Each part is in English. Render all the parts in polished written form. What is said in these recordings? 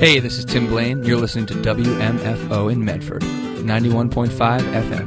Hey, this is Tim Blaine. You're listening to WMFO in Medford, 91.5 FM.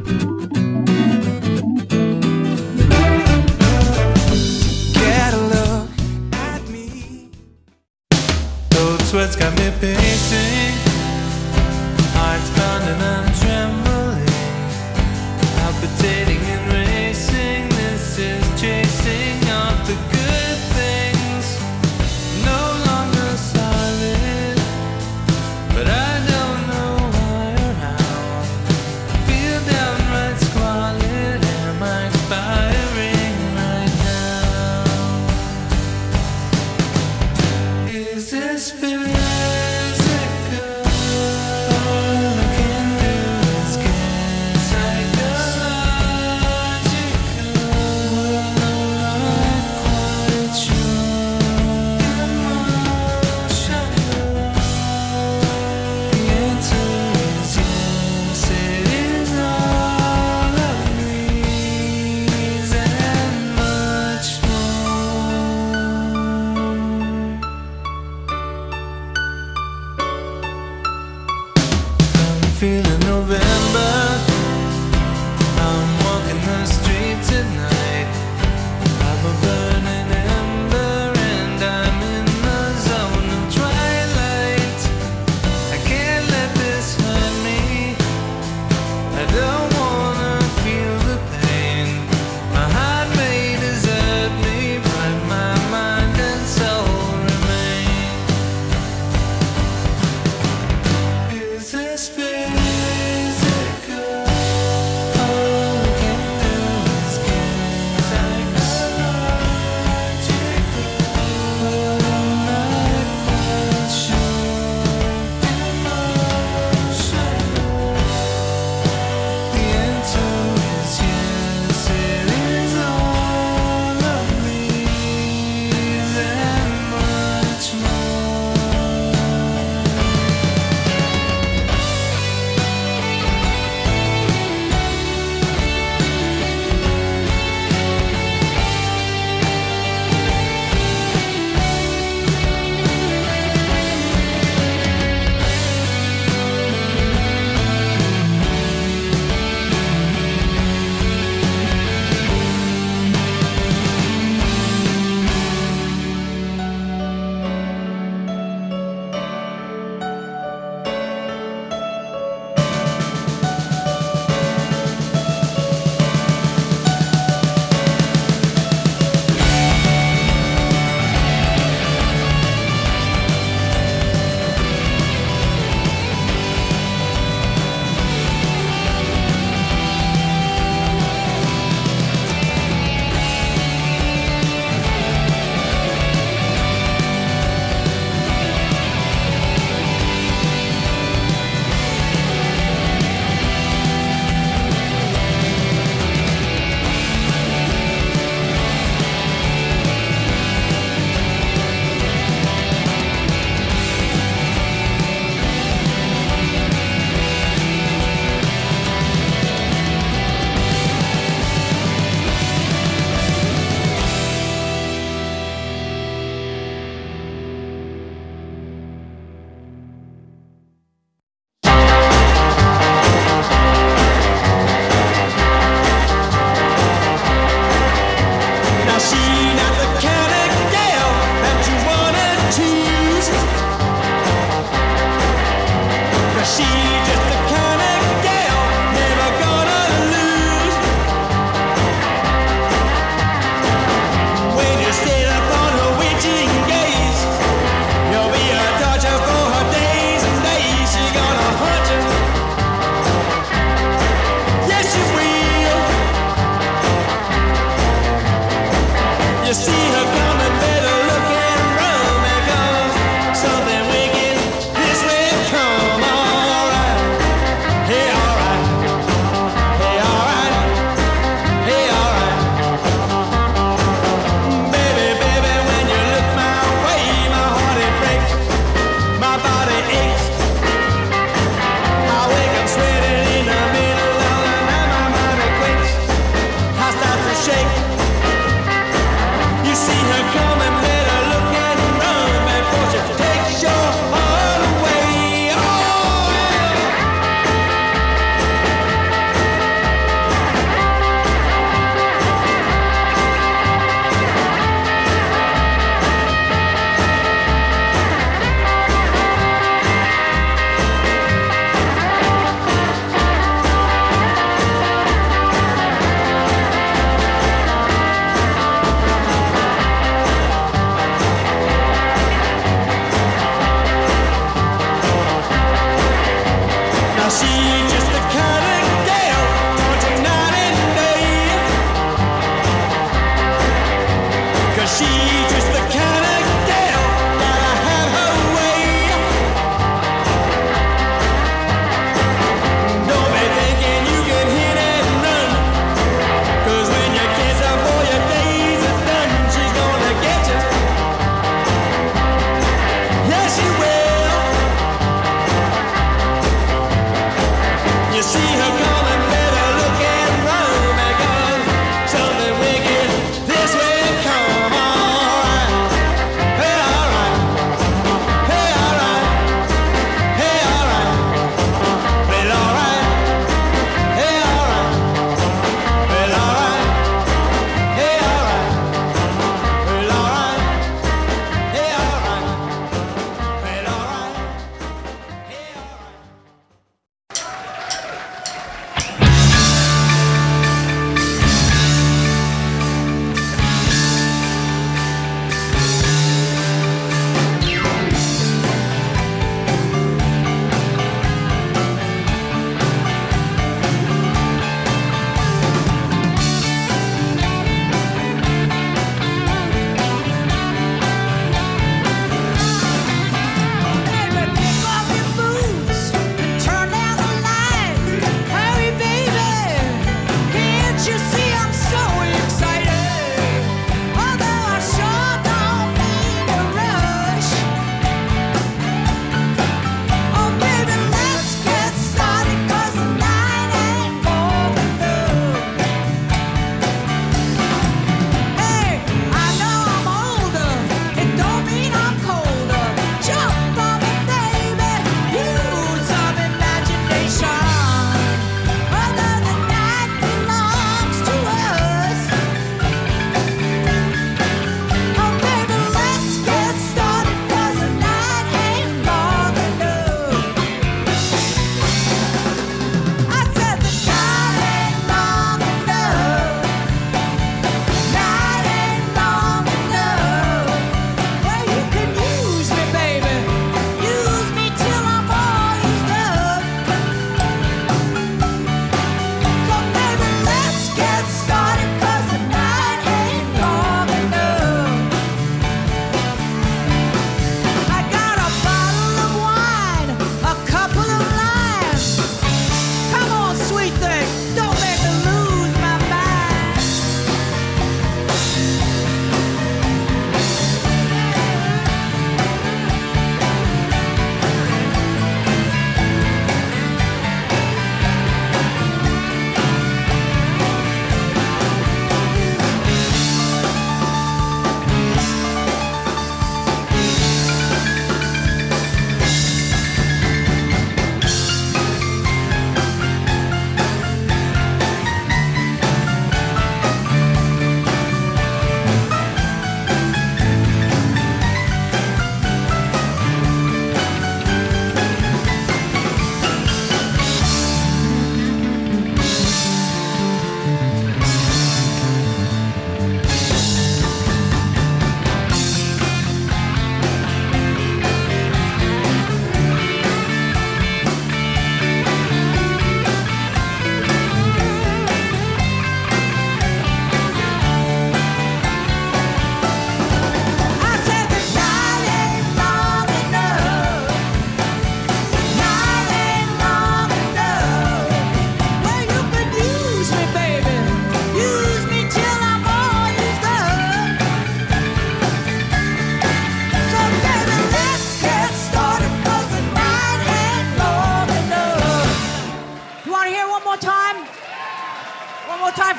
Get a look at me. Cold sweats got me pacing. Heart's pounding and trembling. Palpitating and racing. This is chasing off the good things. No longer solid, but I don't know why or how. I feel downright squalid. Am I expiring right now? Is this physical? All I can do is get psychological. Well, I'm not quite sure. Emotional. The answer is yes, it is all of these and much more. I'm feeling November. I'm walking the streets at night. I'm a burning ember and I'm in the zone of twilight. I can't let this hurt me. I don't wanna feel the pain. My heart may desert me, but my mind and soul remain. Is this physical?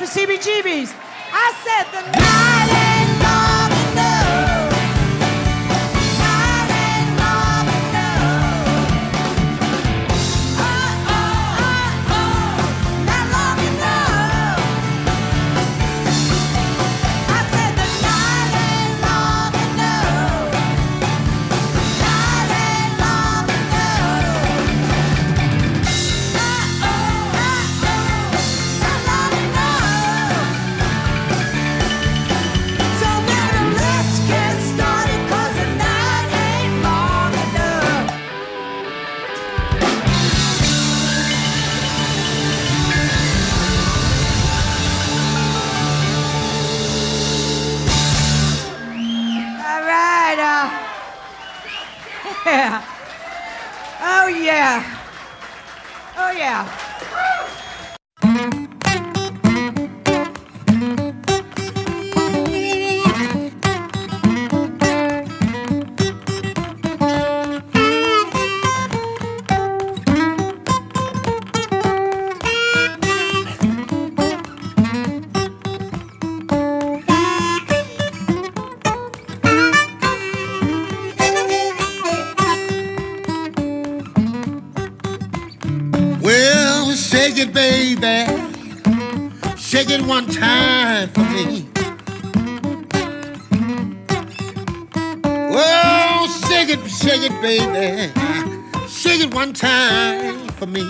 the CBGBs. I said the night ain't long enough. Night ain't long enough. Oh, not long enough. I said the night ain't long enough. Night ain't long enough. Not long enough. So baby, let's get started, 'cause the night ain't long enough. All right, yeah. Oh yeah. Oh yeah. Well, shake it, baby. Shake it one time for me. Oh, shake it, baby. Shake it one time for me.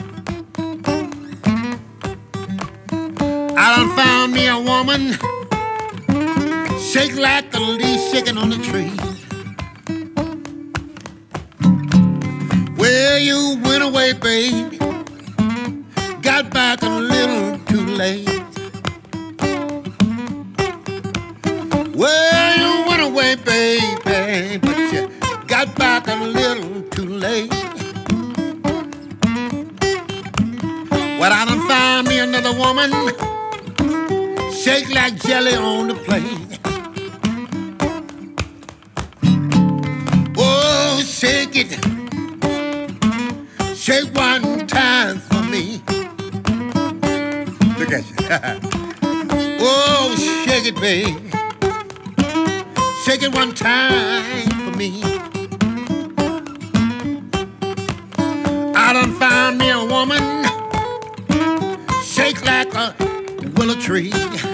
I done found me a woman, shake like the leaf shaking on the tree. Well, you went away, baby. Got back a little too late. Well, you went away, baby, but you got back a little too late. Well, I done found me another woman, shake like jelly on the plate. Oh, shake it. Shake one time for me. Look at you. Oh, shake it, baby. Shake it one time for me. I done found me a woman, shake like a willow tree.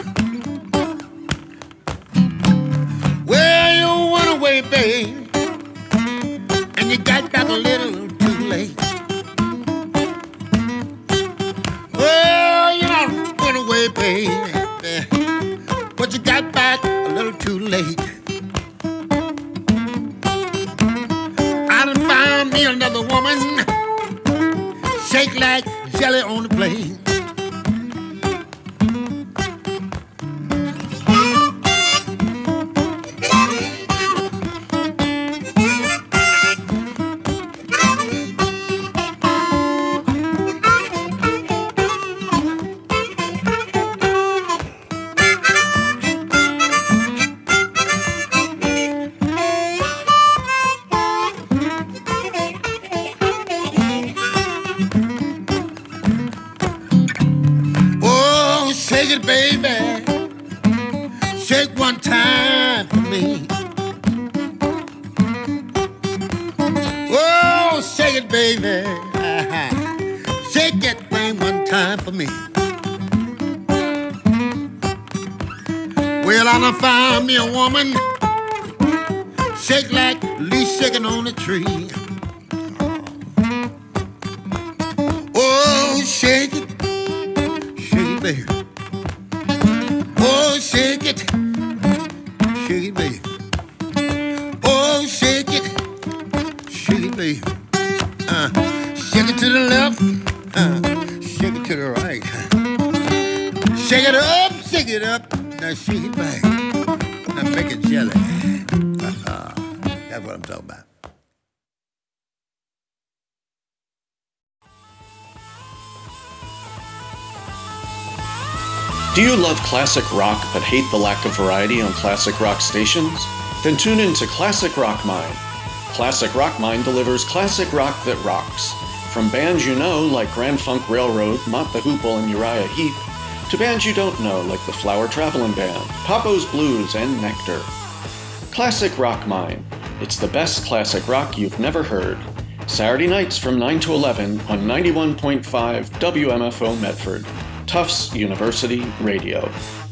Well, you went away, baby, and you got back a little too late. Well, you done went away, baby, but you got back a little too late. I done found me another woman, shake like jelly on the plate. Shake it, baby. Shake one time for me. Oh, shake it, baby. Shake that thing one time for me. Well, I done found me a woman, shake like leaf shaking on a tree. Oh, shake it, baby. Oh, shake it, baby. Oh, shake it, baby. Shake it to the left, shake it to the right. Shake it up, now shake it back. Now make it jelly. That's what I'm talking about. Do you love classic rock but hate the lack of variety on classic rock stations? Then tune in to Classic Rock Mind. Classic Rock Mind delivers classic rock that rocks. From bands you know like Grand Funk Railroad, Mott the Hoople, and Uriah Heep, to bands you don't know like the Flower Travelin' Band, Papo's Blues, and Nectar. Classic Rock Mine. It's the best classic rock you've never heard. Saturday nights from 9 to 11 on 91.5 WMFO Medford, Tufts University Radio.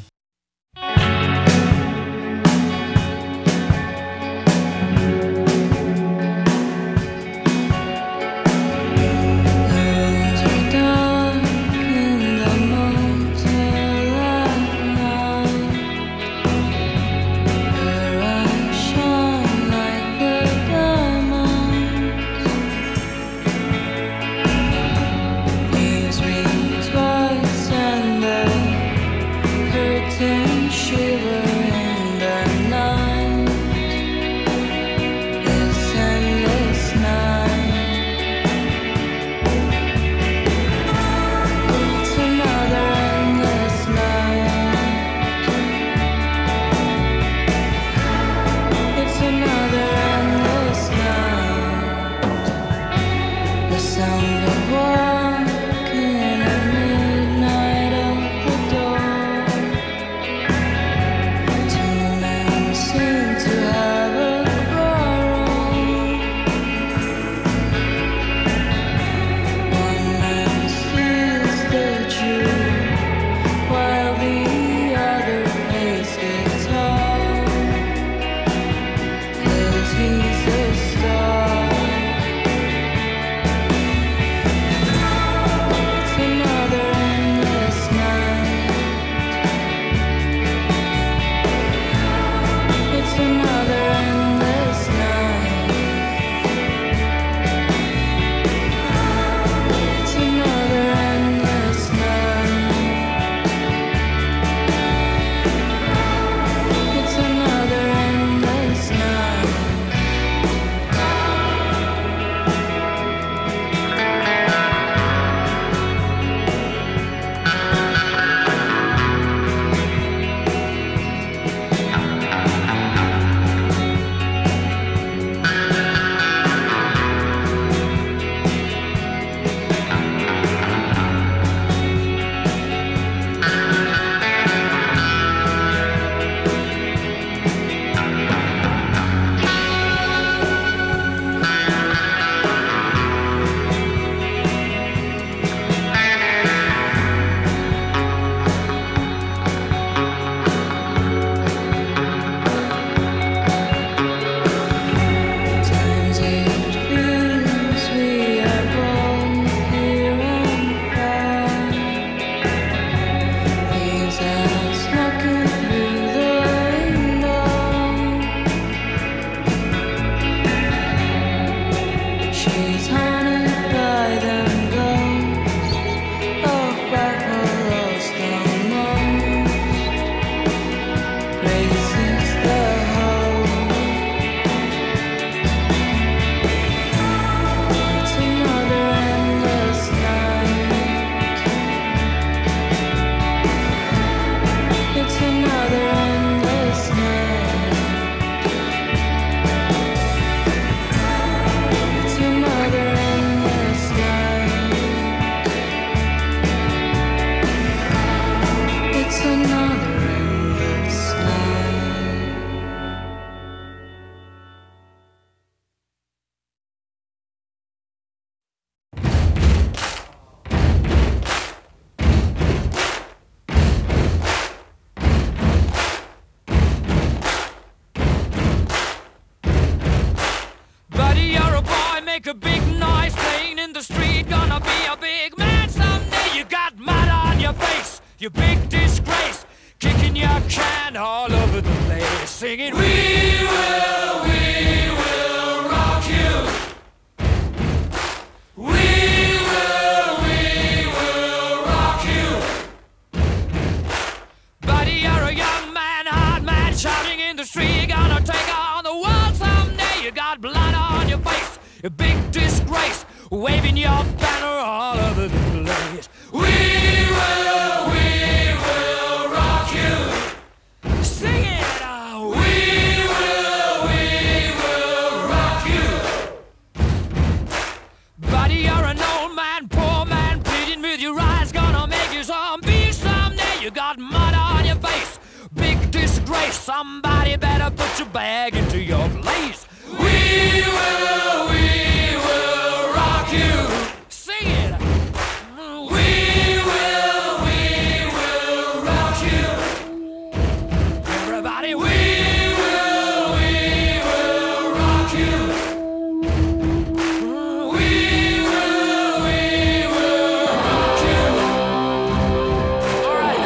Make a big noise playing in the street. Gonna be a big man someday. You got mud on your face, you big disgrace. Kicking your can all over the place, singing, we will rock you. We will rock you. Buddy, you're a young man, hard man, shouting in the street. You're gonna take on the world someday. You got blood on your face, a big disgrace, waving your banner all over the place. We will rock you. Sing it out. We will rock you. Buddy, you're an old man, poor man, pleading with your eyes, gonna make you zombie someday. race. Somebody better put your bag into your place. We will rock you. Sing it. We will rock you. Everybody, we will rock you. We will rock you. All right.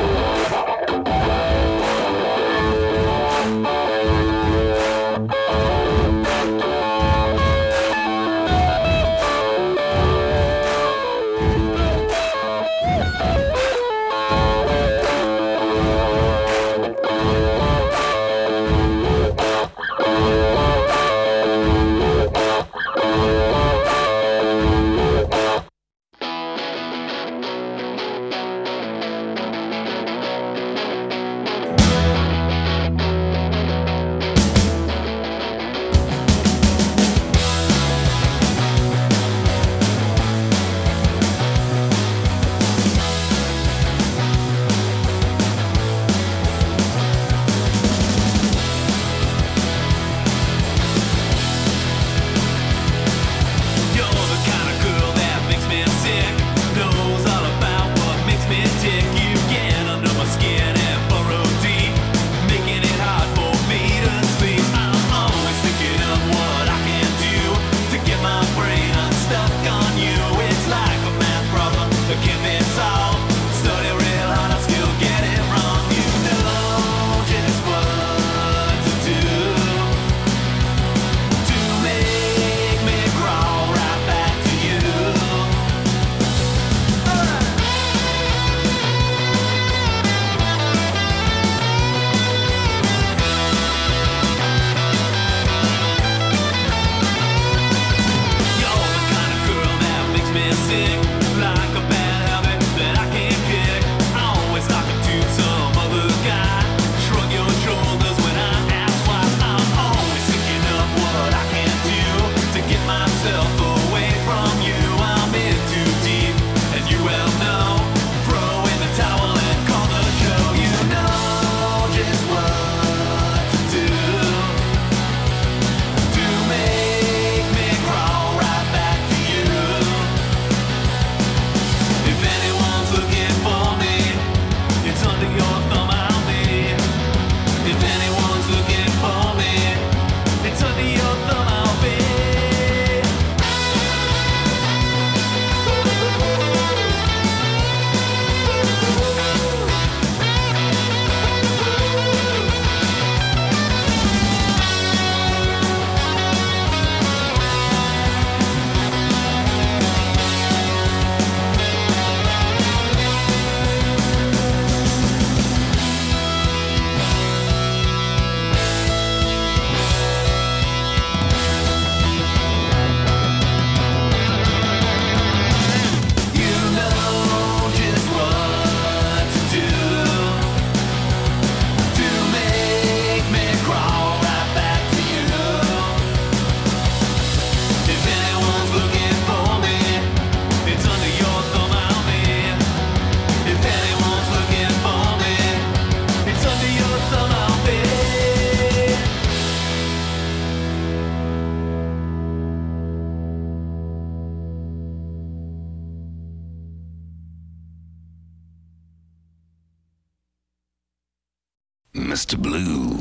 Mr. Blue.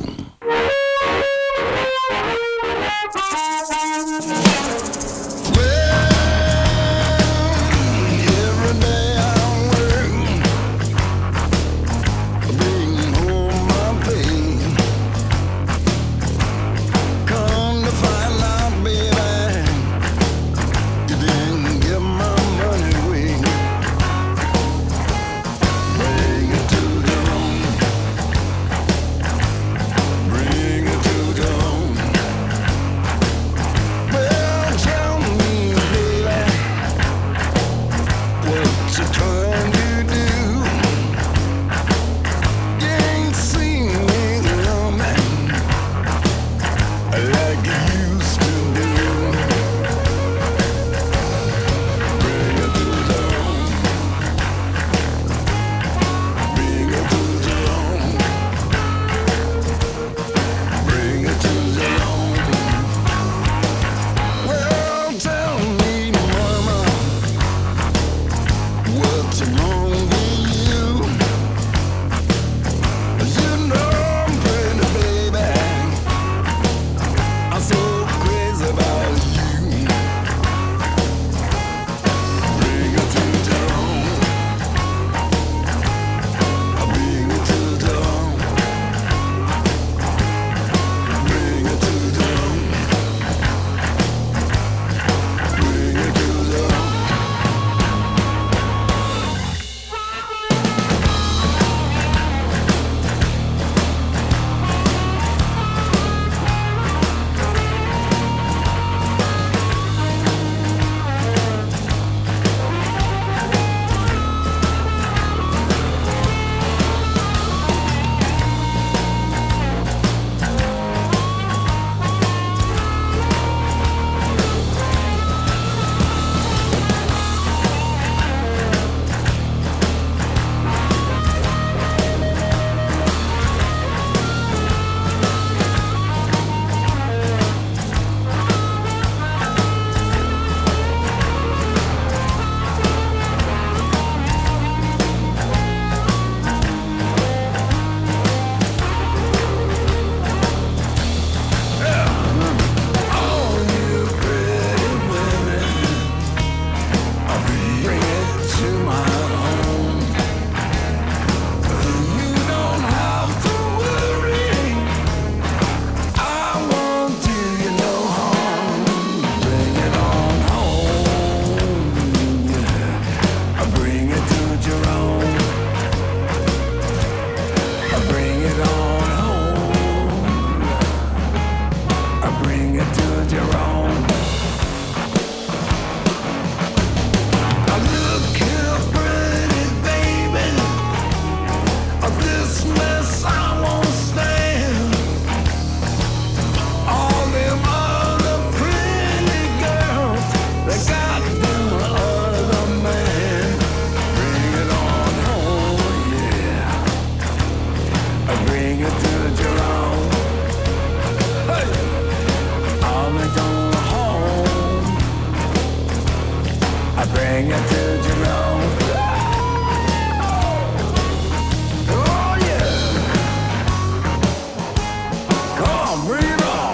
Bring it to the home. bring you to Jerome. Oh yeah. Come on, bring it on.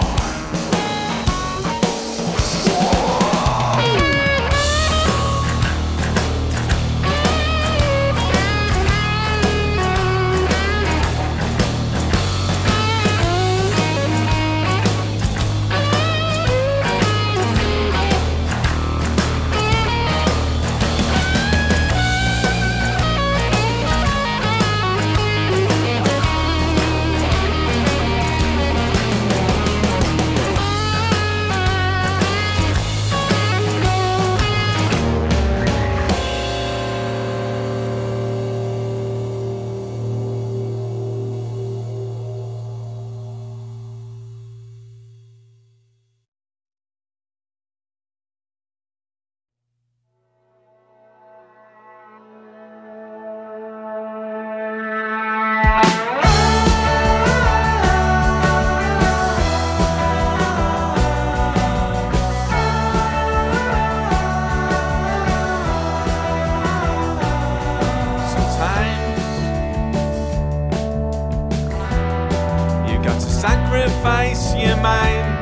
Sacrifice your mind,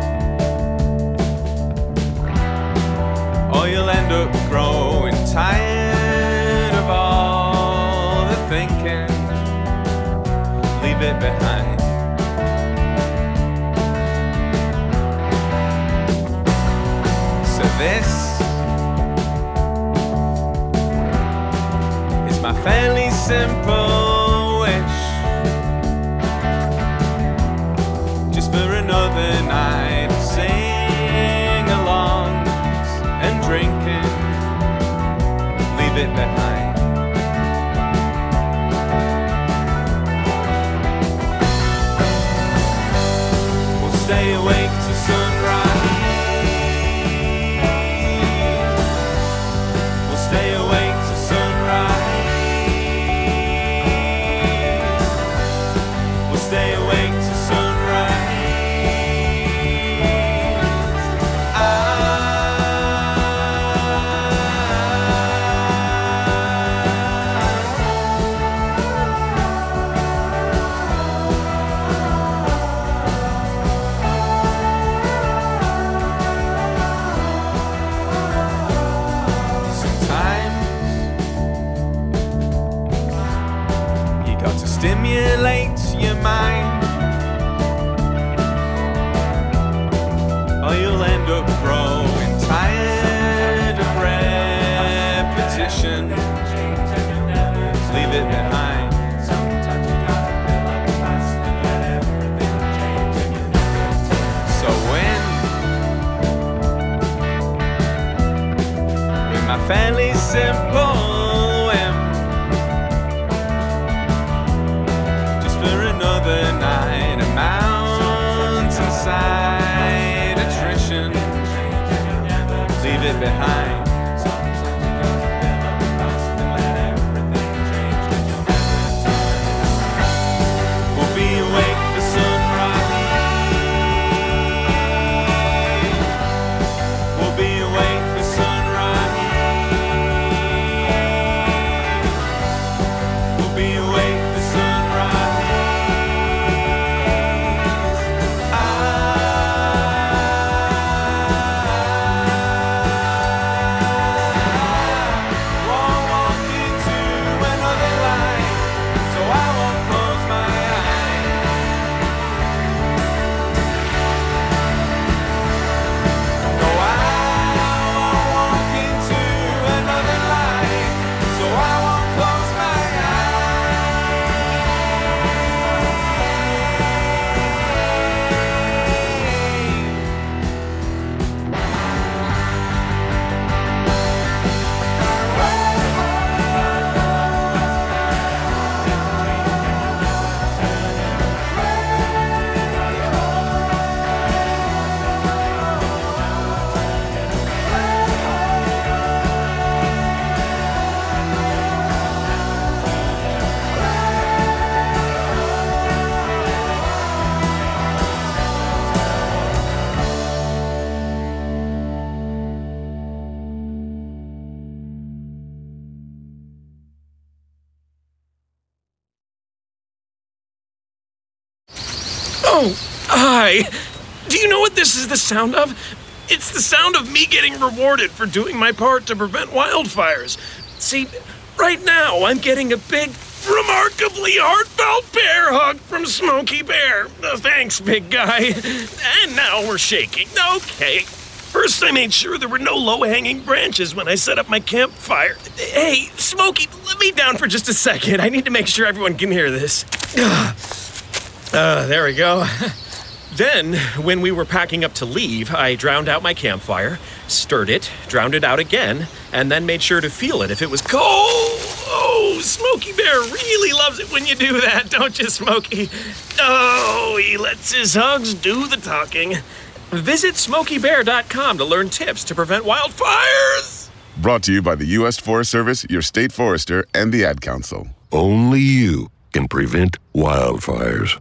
or you'll end up growing tired of all the thinking. Leave it behind. So this is my fairly simple wish, for another night of sing-alongs and drinking. Leave it behind. We'll stay awake till sunrise. We'll stay awake till sunrise. We'll stay awake till sunrise. Stimulate your mind, or you'll end up growing tired of repetition. Leave it behind. So with my fairly simple whim, another night, a mountainside attrition. Leave it behind. We'll be awake for sunrise. We'll be awake for sunrise. We'll be awake for sunrise. Oh, hi. Do you know what this is the sound of? It's the sound of me getting rewarded for doing my part to prevent wildfires. See, right now I'm getting a big, remarkably heartfelt bear hug from Smokey Bear. Thanks, big guy. And now we're shaking. Okay. First, I made sure there were no low-hanging branches when I set up my campfire. Hey, Smokey, let me down for just a second. I need to make sure everyone can hear this. There we go. Then, when we were packing up to leave, I drowned out my campfire, stirred it, drowned it out again, and then made sure to feel it if it was cold. Oh, Smokey Bear really loves it when you do that, don't you, Smokey? Oh, he lets his hugs do the talking. Visit SmokeyBear.com to learn tips to prevent wildfires. Brought to you by the U.S. Forest Service, your state forester, and the Ad Council. Only you can prevent wildfires.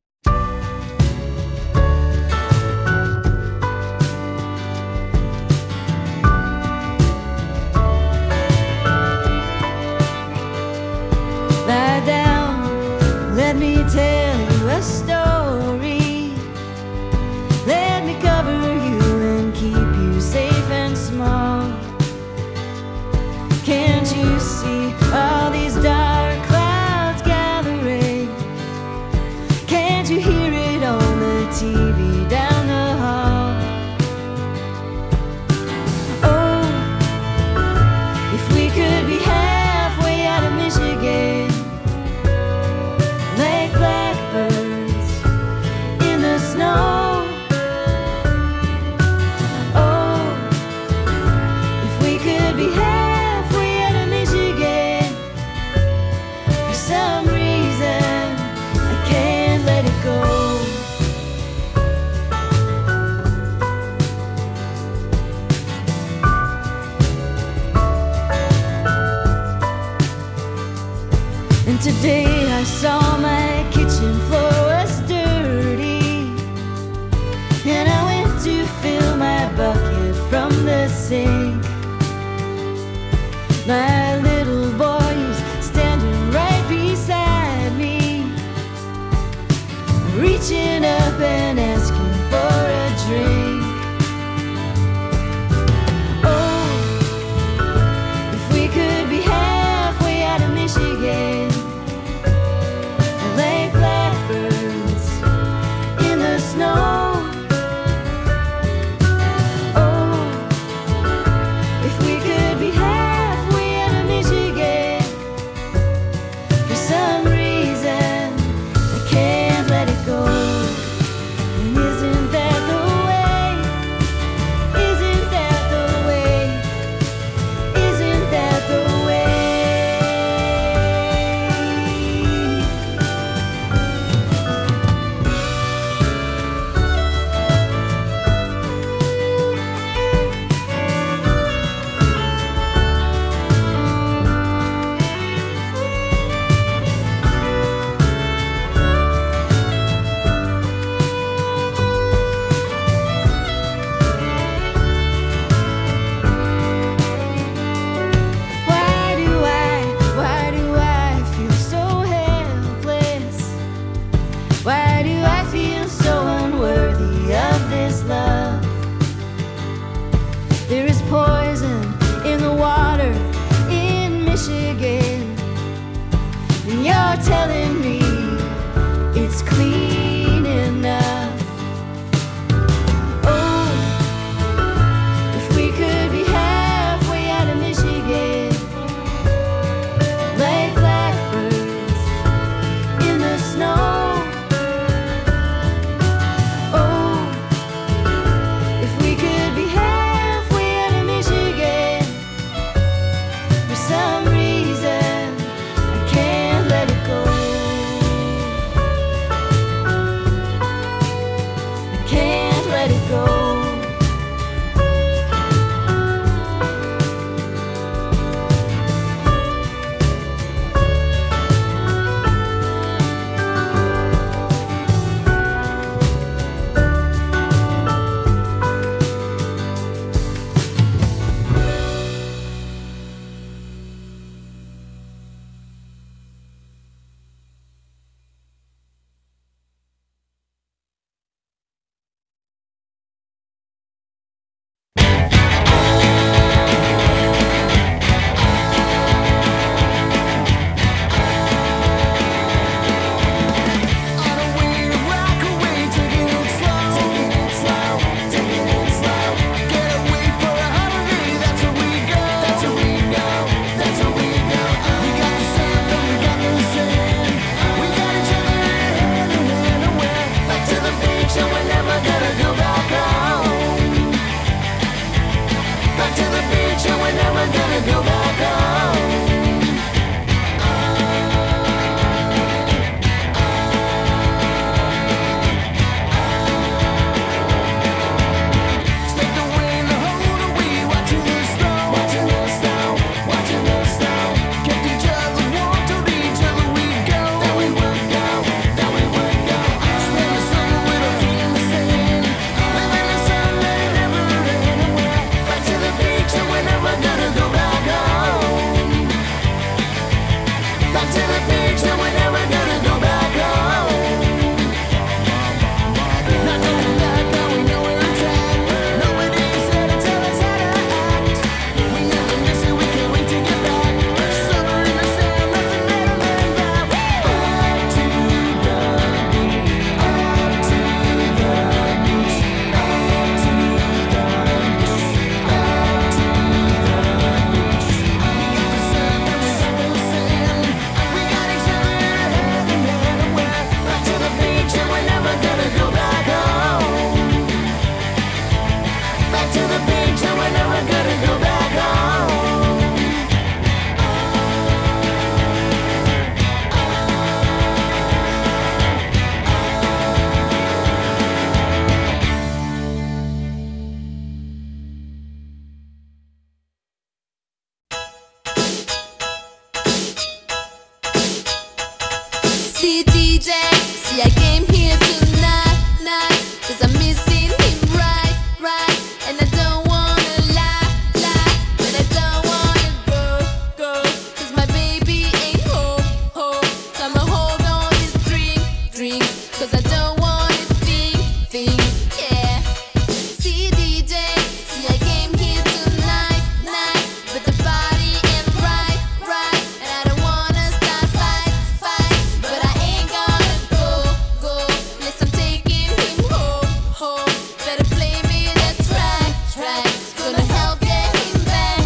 Lie down, let me tell you a story. Let me cover you and keep you safe and small. Can't you see all these dark clouds gathering? Can't you hear it on the TV down the hall? Oh, if we could be halfway out of Michigan, like blackbirds in the snow. Oh, if we could be halfway out of Michigan, for some reason I can't let it go. And today I saw my kitchen floor was dirty, and I went to fill my bucket from the sink. My little boy is standing right beside me, reaching up and asking for a drink. Oh, if we could be halfway out of Michigan, like blackbirds in the snow. Oh, if we could be halfway out of Michigan, for some reason I can't let it go. And isn't that the way? Isn't that the way? Isn't that the way? Why do I feel so helpless? Why do I feel so unworthy of this love? There is poison in the water in Michigan, and you're telling me it's clean enough. Oh, if we could be halfway out of Michigan, like blackbirds in the snow. Oh, if we could be halfway out of Michigan, for some reason I can't let it go. go back home. Expect the wind to hold away, watching the storm, watching the storm, watching the storm. Kept each other warm, told each other we'd go, that we would go, that we would go. Spend the summer with our feet in the sand, living the sun that never ran away. Back to the beach and we're never gonna go back home. Back to the beach and we're never gonna go back home. Not going back, now we know where it's at. Nobody said to tell us how to act. We never miss it, we can't wait to get back. Summer in the sand, nothing better than that. Back to the beach, back to the beach, back to the beach, back to the beach, back to the beach. We got the sun and we got the sand. We got each other hand in hand and we're back to the beach and we're never gonna go back home. Back to the beach and we're never gonna go back home. See DJ, see I came here tonight, night, 'cause I'm missing him right, and I don't wanna lie, but I don't wanna go, 'cause my baby ain't home, so I'ma hold on this drink, 'cause I don't wanna think, yeah. See DJ, see I came here tonight, night, but the body ain't right, and I don't wanna start fights, but I ain't gonna go, unless I'm taking him home. Better play me that track, it's gonna help get him back.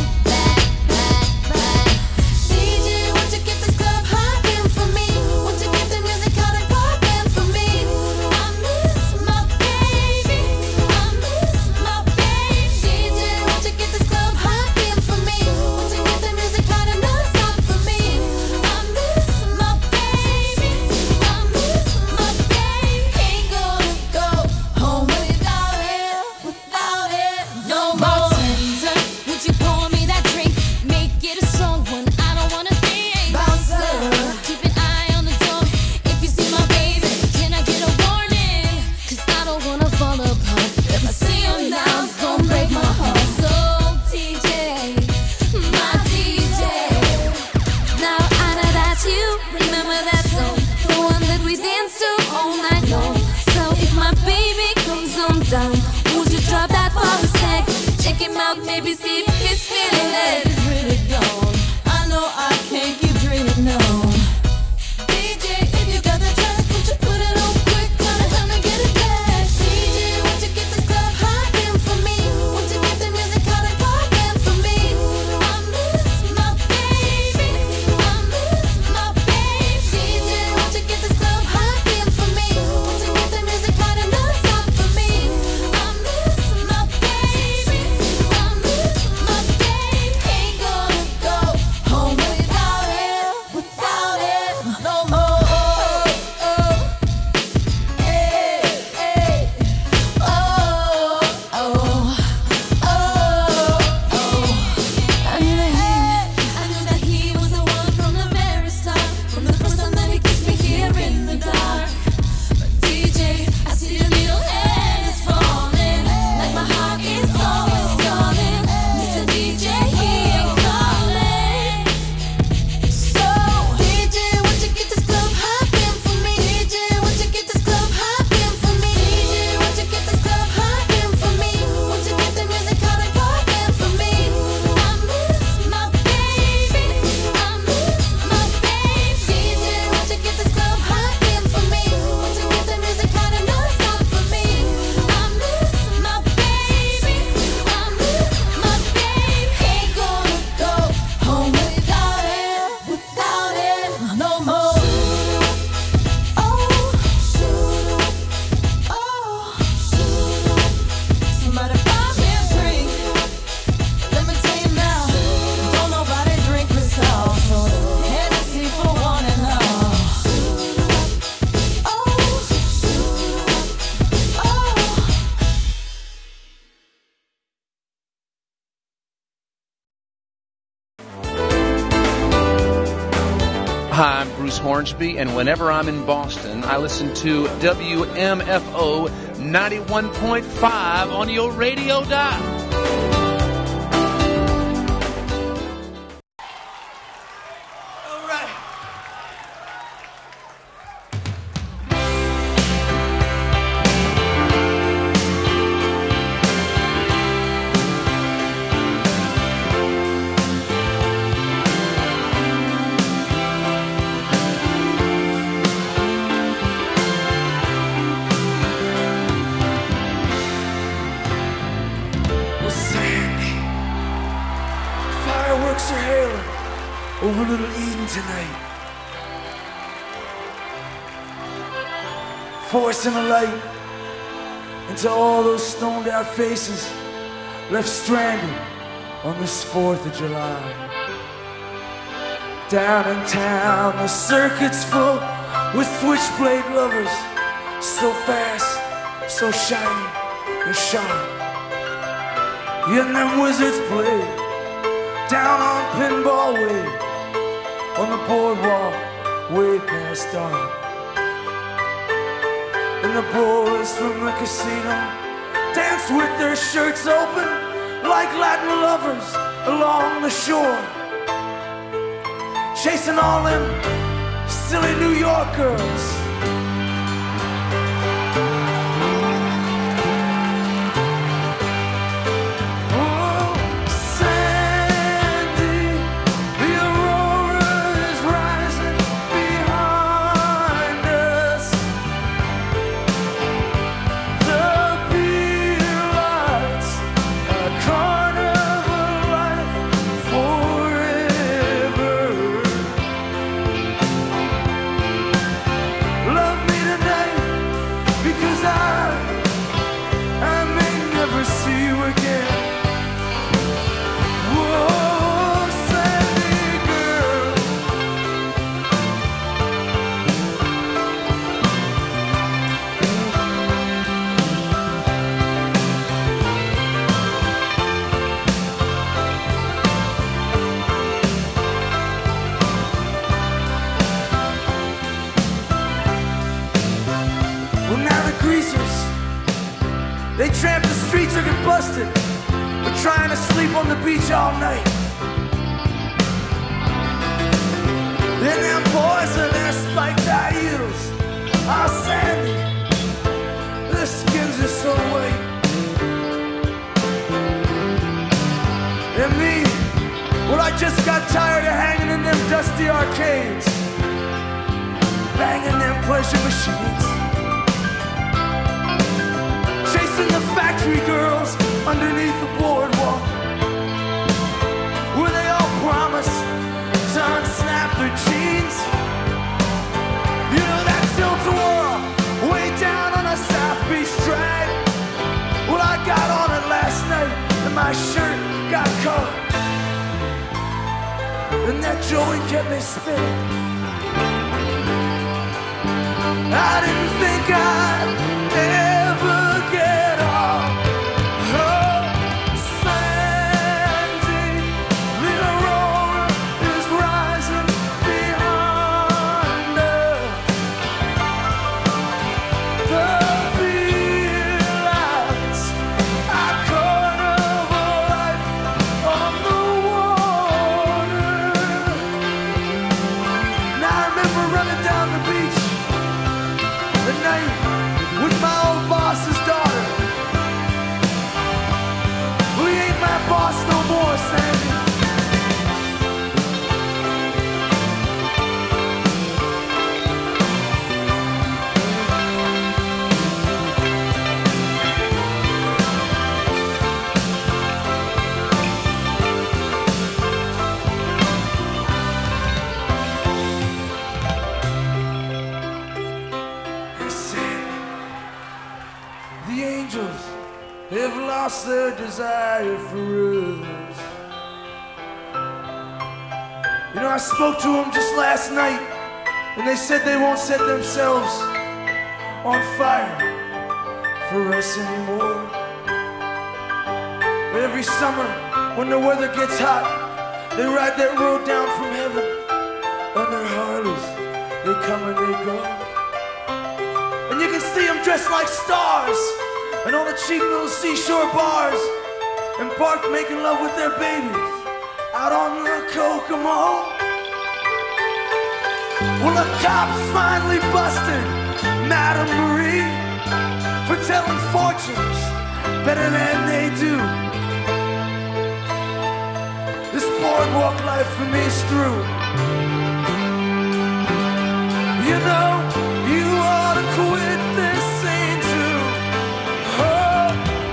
DJ, won't you get this club hopping for me? Won't you get the music hot and popping for me? I miss my baby, I miss my baby. DJ, won't you get this club hopping for me? Won't you get the music hot and non-stop for me? I miss my baby, I miss my baby. Ain't gonna go home without it no more. Bartender, would you pour me that drink? Make it a strong one, I don't wanna think. Bouncer, keep an eye on the door. If you see my baby, can I get a warning? 'Cause I don't wanna fall apart. If I see him now, it's gonna break my heart. So DJ, my DJ, now I know that you remember that song, the one that we danced to all night long. So if my baby comes on down, would you drop that for a sec? Check him out, maybe see if he's feeling it. Really gone, I know I can't keep dreaming on. DJ, if you got the track, would you put it on quick? Gonna help me get it back. DJ, won't you get this club hopping for me? Won't you get the music hot and popping for me? I miss my baby, I miss my baby. DJ, won't you get this club hopping for me? Won't you get the music hot and non-stop for me? I miss my baby, I miss my baby. Hi, I'm Bruce Hornsby, and whenever I'm in Boston, I listen to WMFO 91.5 on your radio dial. Over Little Eden tonight, forcing a light into all those stoned out faces left stranded on this 4th of July. Down in town, the circuit's full with switchblade lovers, so fast, so shiny and sharp. And them wizards play down on Pinball Way, on the boardwalk, way past dark. And the boys from the casino dance with their shirts open like Latin lovers along the shore, chasing all them silly New York girls. They tramp the streets or get busted for trying to sleep on the beach all night. Then them boys in their spiked high heels are sandy, their skins are so white. And me, well, I just got tired of hanging in them dusty arcades, banging them pleasure machines, chasing the factory girls underneath the boardwalk, where they all promise to unsnap their jeans. You know that tilt-a-whirl way down on a South Beach drag? Well, I got on it last night and my shirt got caught, and that joint kept me spinning. I didn't think I'd ever get off. Oh, Sandy, the aurora is rising behind us. The beer lights are carnival life on the water. Now I remember running down the beach the night with my old boss's daughter. Well, he ain't my boss no more, Sandy. The angels have lost their desire for us. You know, I spoke to them just last night, and they said they won't set themselves on fire for us anymore. But every summer, when the weather gets hot, they ride that road down from heaven and their Harleys, they come and they go. And you can see them dressed like stars and all the cheap little seashore bars and parked making love with their babies out on the Kokomo. Well, the cops finally busted Madame Marie for telling fortunes better than they do. This boardwalk life for me is through. You know, you ought to quit this scene too. Oh,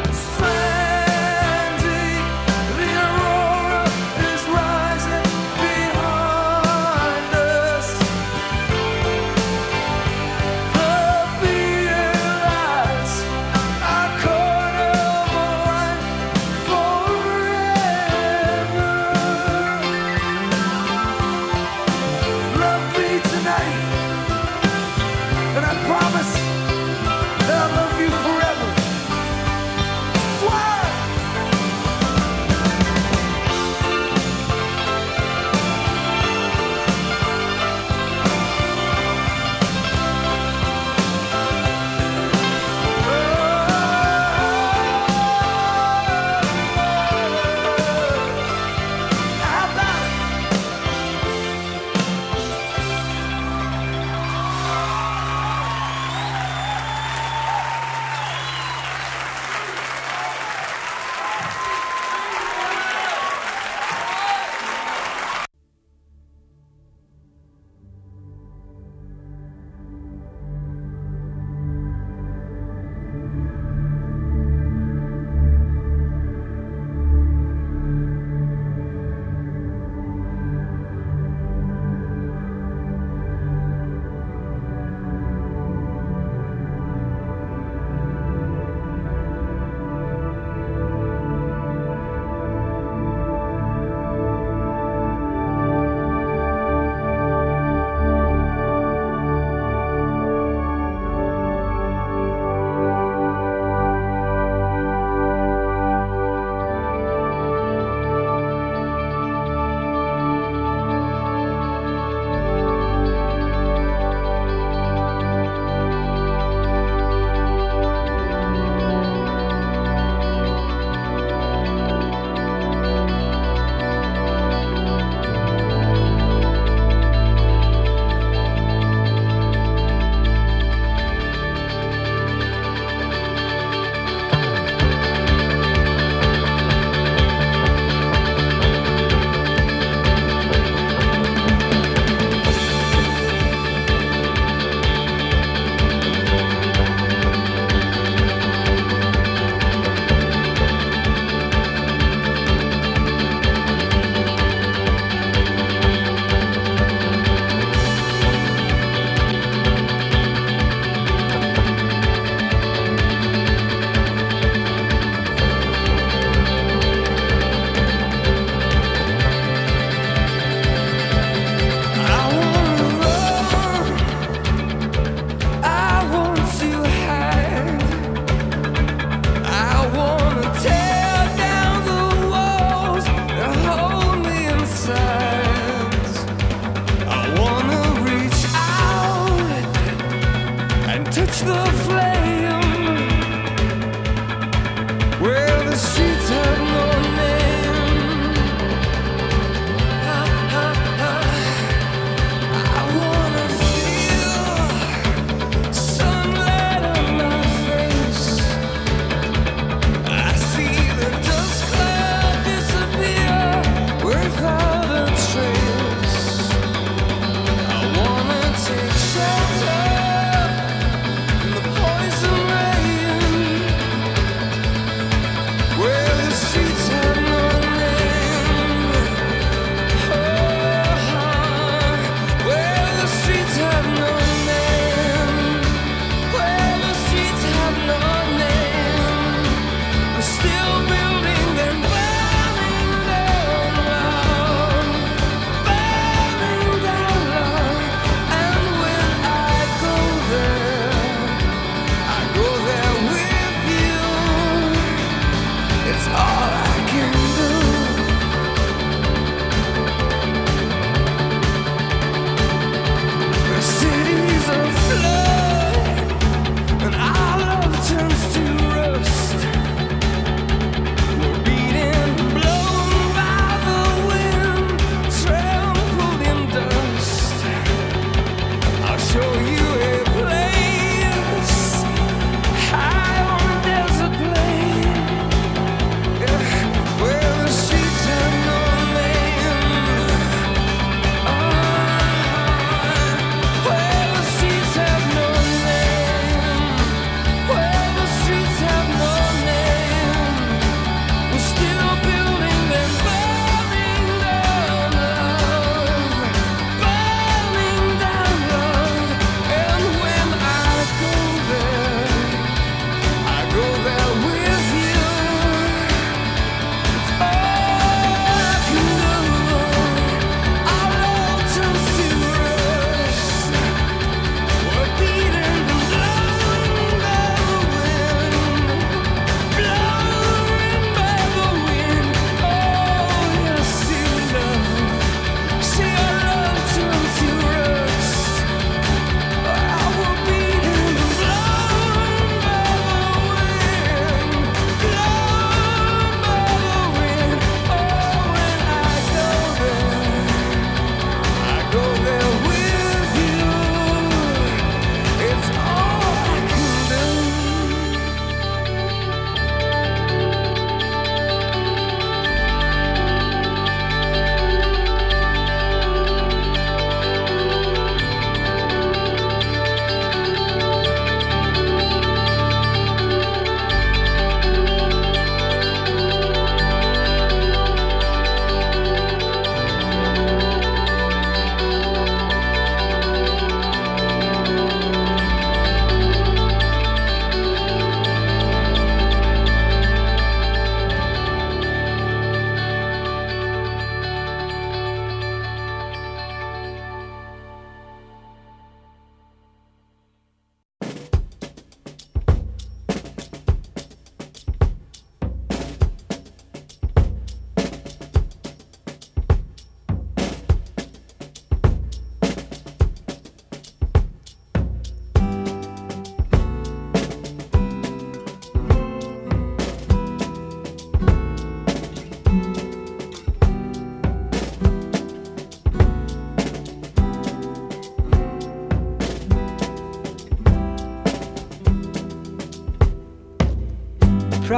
Sandy, the aurora is rising behind us. The beer lights are corner of life forever. Love me tonight, and I promise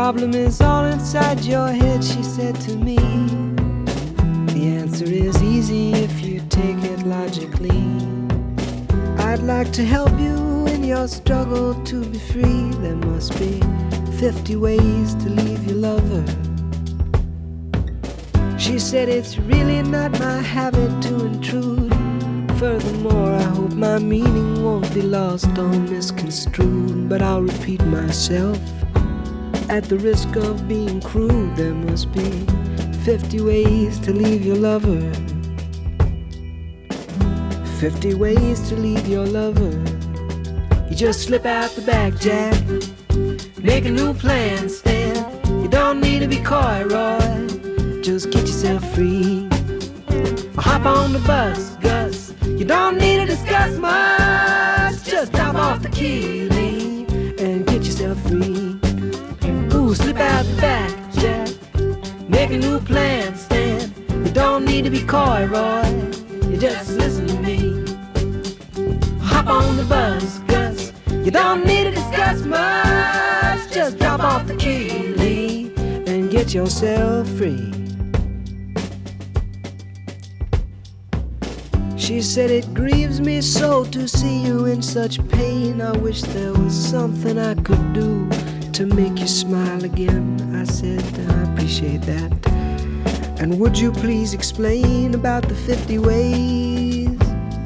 problem is all inside your head, she said to me. The answer is easy if you take it logically. I'd like to help you in your struggle to be free. There must be 50 ways to leave your lover. She said it's really not my habit to intrude. Furthermore, I hope my meaning won't be lost or misconstrued. But I'll repeat myself at the risk of being crude. There must be 50 ways to leave your lover. 50 ways to leave your lover. You just slip out the back, Jack. Make a new plan, Stan. You don't need to be coy, Roy. Just get yourself free. Hop on the bus, Gus. You don't need to discuss much. Just drop off the key, Lee, and get yourself free. Ooh, slip out the back, Jack. Make a new plan, Stan. You don't need to be coy, Roy. You just listen to me. Hop on the bus, Gus. You don't need to discuss much. Just drop off the key, Lee, and get yourself free. She said, it grieves me so to see you in such pain. I wish there was something I could do to make you smile again. I said, I appreciate that. And would you please explain about the 50 ways?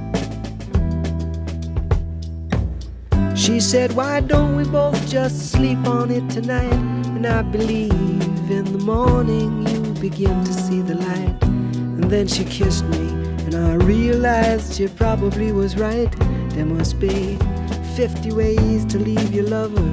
She said, why don't we both just sleep on it tonight? And I believe in the morning you begin to see the light. And then she kissed me, and I realized she probably was right. There must be 50 ways to leave your lover.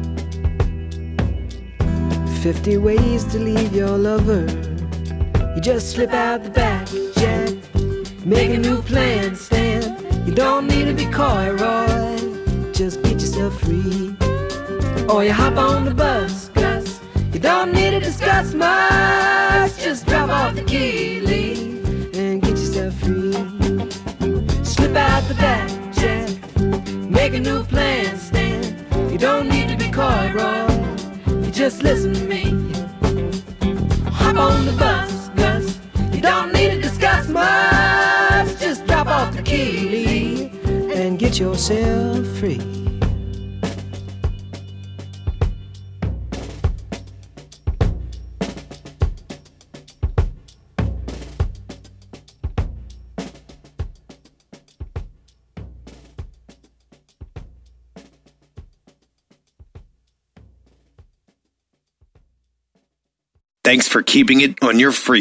50 ways to leave your lover. You just slip out the back, Jack. Make a new plan, Stan. You don't need to be coy, Roy. Just get yourself free. Or you hop on the bus, Gus. You don't need to discuss much. Just drop off the key, Lee, and get yourself free. Slip out the back, Jack. Make a new plan, Stan. You don't need to be coy, Roy. You just listen to me. Hop on the bus, Gus. You don't need to discuss much. Just drop off the key, Lee, and get yourself free. Thanks for keeping it on your free